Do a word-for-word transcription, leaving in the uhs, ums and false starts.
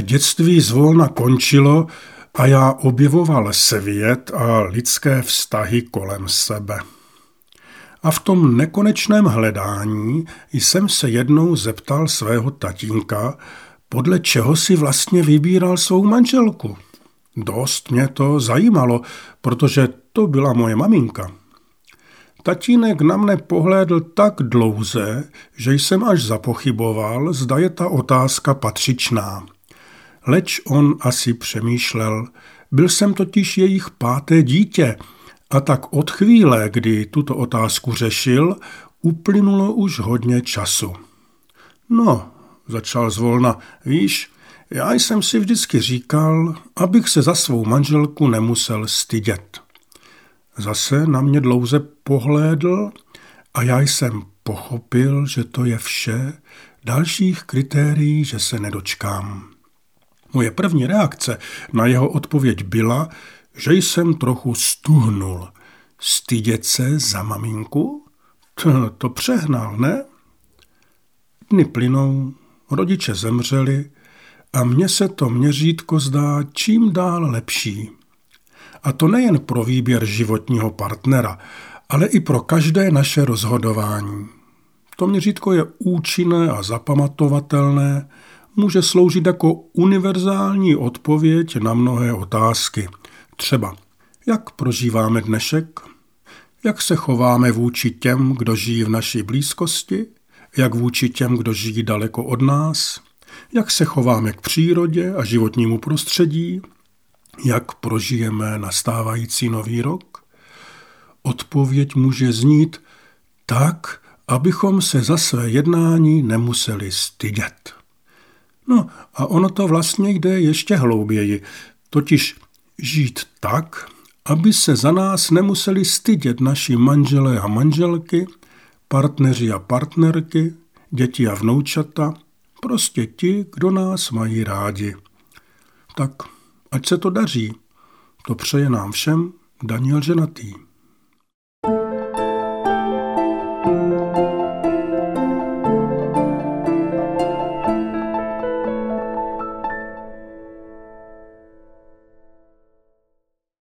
Mé dětství zvolna končilo a já objevoval svět a lidské vztahy kolem sebe. A v tom nekonečném hledání jsem se jednou zeptal svého tatínka, podle čeho si vlastně vybíral svou manželku. Dost mě to zajímalo, protože to byla moje maminka. Tatínek na mne pohlédl tak dlouze, že jsem až zapochyboval, zda je ta otázka patřičná. Leč on asi přemýšlel, byl jsem totiž jejich páté dítě, a tak od chvíle, kdy tuto otázku řešil, uplynulo už hodně času. No, začal zvolna, víš, já jsem si vždycky říkal, abych se za svou manželku nemusel stydět. Zase na mě dlouze pohlédl a já jsem pochopil, že to je vše, dalších kritérií, že se nedočkám. Moje první reakce na jeho odpověď byla, že jsem trochu stuhnul. Stydět se za maminku? To, to přehnal, ne? Dny plynou, rodiče zemřeli a mně se to měřítko zdá čím dál lepší. A to nejen pro výběr životního partnera, ale i pro každé naše rozhodování. To měřítko je účinné a zapamatovatelné, může sloužit jako univerzální odpověď na mnohé otázky. Třeba, jak prožíváme dnešek, jak se chováme vůči těm, kdo žijí v naší blízkosti, jak vůči těm, kdo žijí daleko od nás, jak se chováme k přírodě a životnímu prostředí, jak prožijeme nastávající nový rok. Odpověď může znít tak, abychom se za své jednání nemuseli stydět. No a ono to vlastně jde ještě hlouběji, totiž žít tak, aby se za nás nemuseli stydět naši manželé a manželky, partneři a partnerky, děti a vnoučata, prostě ti, kdo nás mají rádi. Tak ať se to daří, to přeje nám všem Daniel Ženatý.